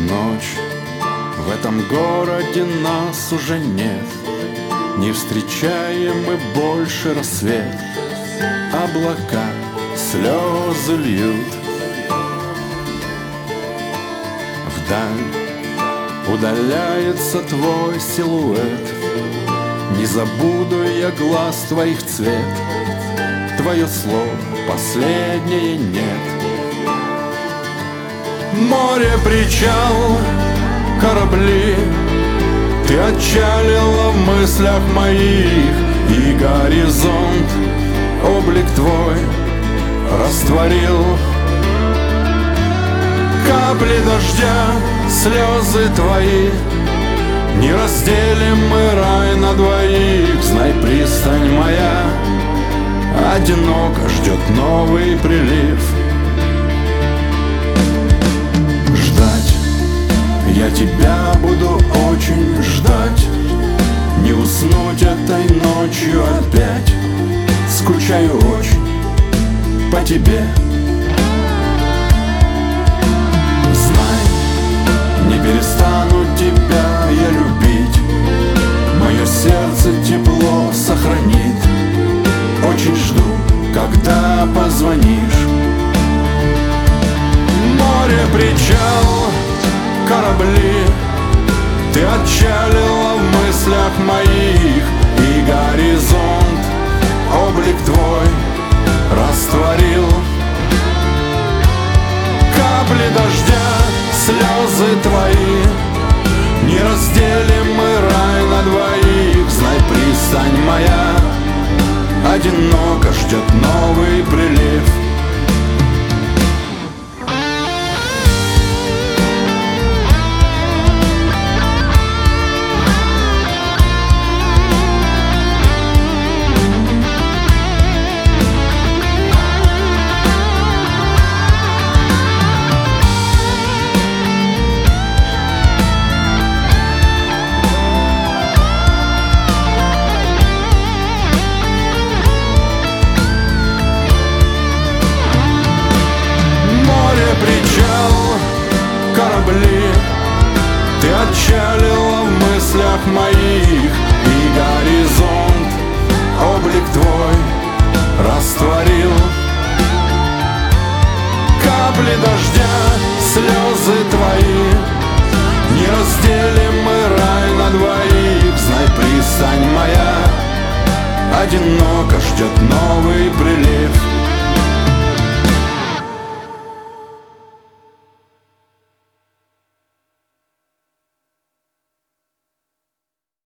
ночь. В этом городе нас уже нет, не встречаем мы больше рассвет. Облака слезы льют вдаль, удаляется твой силуэт. Не забуду я глаз твоих цвет, твое слово последнее нет. Море, причал, корабли, ты отчалила в мыслях моих, и горизонт облик твой растворил. Капли дождя, слезы твои, не разделим мы рай на двоих. Знай, пристань моя одиноко ждет новый прилив. Ждать я тебя буду очень ждать, не уснуть этой ночью опять. Скучаю очень по тебе. Знай, не перестану тебя я любить, мое сердце тепло сохранит. Очень жду, когда позвонишь. Море, причал, корабли, ты отчалила в мыслях моих, и горизонт облик твой растворил. Капли дождя, слезы твои, не разделим мы рай на двоих. Знай, пристань моя одиноко ждет новый прилив. Ты отчалила в мыслях моих, и горизонт облик твой растворил. Капли дождя, слезы твои, не разделим мы рай на двоих. Знай, пристань моя одиноко ждет новый прилив.